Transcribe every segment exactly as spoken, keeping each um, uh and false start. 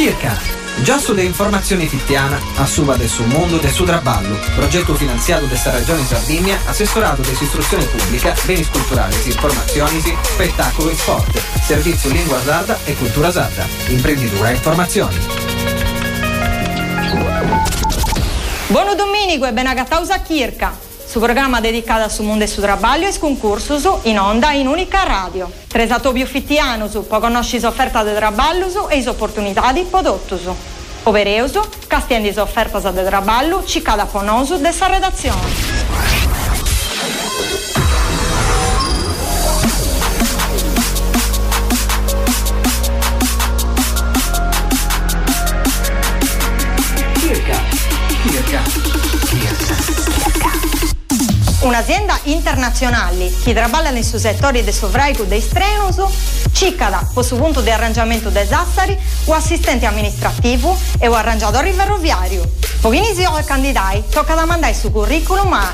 Kirka, già sulle informazioni fittiana, a suba del suo mondo del suo traballo, progetto finanziato desta Regione Sardegna, assessorato dell'istruzione pubblica, beni culturali, informazioni, spettacolo e sport, servizio lingua sarda e cultura sarda, imprenditura e informazioni. Buon domenico e ben agattausa a Kirka. Su programma dedicato al mondo del suo traballo e concursos in onda in unica radio. Tresato più fittiano su, poi conosci l'offerta di traballo e le opportunità di prodotti. Overeuso, castiendi l'offerta di traballo, cicada ponoso dessa redazione. Un'azienda internazionale che lavora nei suoi settori del sovraico dei strenuso, cicada per su punto di arrangiamento dei sassari, o assistente amministrativo e o arrangiatore ferroviario. Pochini al candidati tocca da mandare su curriculum a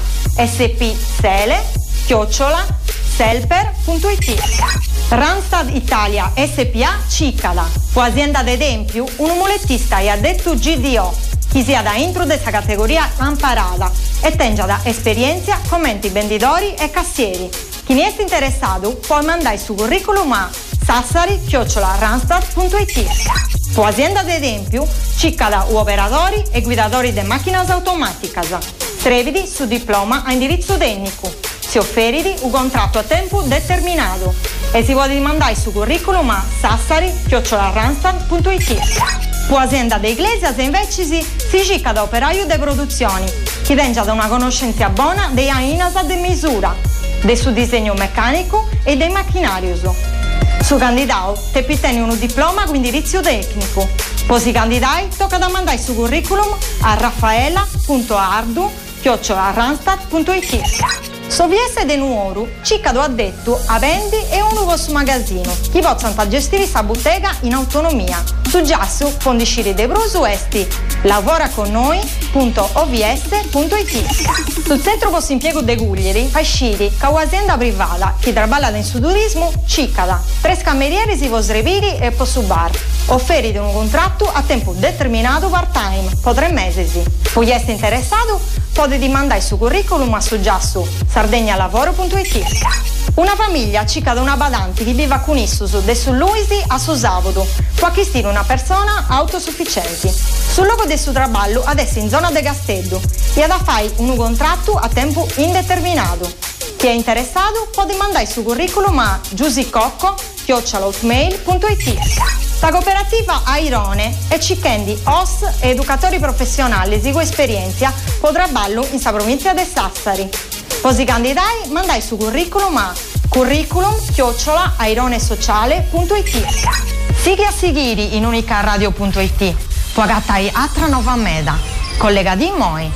spsele chiocciola selper punto it. Randstad Italia S P A cicada, o azienda ad esempio un mulettista e addetto G D O, chi sia da intro dessa categoria amparata e tenga da esperienza come venditori e cassieri. Chi ne è interessato può mandare su curriculum a sassari chiocciola randstad punto it. Può azienda ad esempio cicca da operatori e guidatori di macchine automatiche. Trevidi su diploma a indirizzo tecnico. Si offeridi un contratto a tempo determinato e si può mandare su curriculum a sassari chiocciola randstad punto it. Può azienda dei Iglesias invece si, si cicca da operaio de produzioni, chi venga da una conoscenza buona dei AINASA de misura, del suo disegno meccanico e dei macchinarios. Su candidato te piteni un diploma con indirizzo tecnico. Poi si candidai tocca da mandare su curriculum a raffaella punto ardu chiocciola randstad punto it. Soviesse de nuoru, ciccado addetto a vendi e uno vostro magazzino, chi possano gestire sa bottega in autonomia. Su giasso, fondisciri de brusu esti lavora con noi punto o v s punto it. Sul centro posto impiego de Guglieri, fasciri, ca un'azienda privata, chi lavora nel suo turismo, ciccada. Tre camerieri si vostre viri e posso bar. Offeri di un contratto a tempo determinato part-time, po' tre mesi. Poi essere interessato, potete mandare su curriculum a su giasso sardegnalavoro punto it. Una famiglia cicca da una badante che vive con issus de su Luisi a su sabato, può acquistare una persona autosufficiente. Sul luogo del suo traballo adesso in zona de Gastedo e ad fare un contratto a tempo indeterminato. Chi è interessato può mandare su curriculum a giusicocco chiocciola hotmail punto it. La cooperativa Airone è cicchendi O S e educatori professionali di esperienza può traballo in sa provincia de Sassari. Così candidai mandai su curriculum a curriculum chiocciola aironesociale punto it. Sighi a Sighiri in unica radio punto it. Può gattai altra nova meda. Collega di Moi.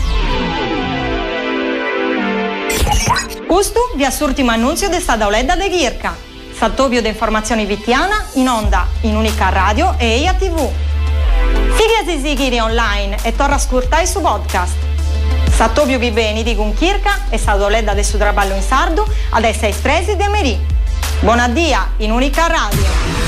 Questo vi è l'ultimo annunzio di sta Dauletta de Kirka. Sattopio di informazioni vittiana in onda in unica radio e E I A T V. Sighi a Sighiri online e torna a ascoltare su podcast. Sattopio vi bene di con Kirka e Saudoleda del suo traballo in sardo adesso è espressi de Merì. Buon addio in unica radio.